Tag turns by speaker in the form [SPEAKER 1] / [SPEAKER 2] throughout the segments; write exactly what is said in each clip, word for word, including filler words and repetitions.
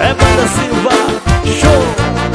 [SPEAKER 1] É Banda Silva, show!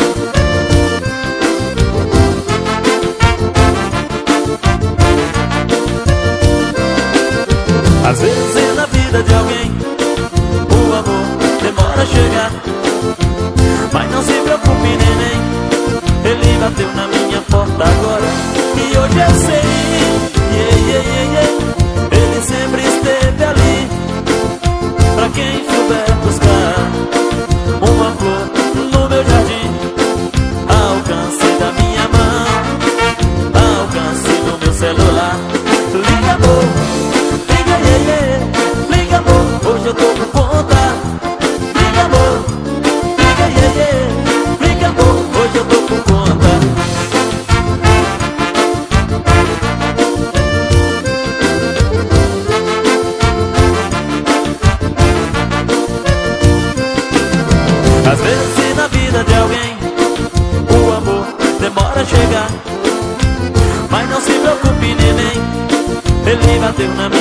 [SPEAKER 1] Às vezes na vida de alguém o amor demora a chegar, mas não se preocupe, neném, ele bateu na minha porta agora. E hoje eu sei, yeah, yeah, yeah, yeah, ele sempre esteve ali pra quem souber buscar uma flor no meu jardim, ao alcance da minha mão, ao alcance do meu celular. Liga, amor, liga, yeah, yeah, liga, amor, hoje eu tô com conta. Liga, amor, liga, yeah, yeah, liga, amor, hoje eu tô com conta. Às vezes na vida de alguém o amor demora a chegar, mas não se preocupe, neném, ele bateu na minha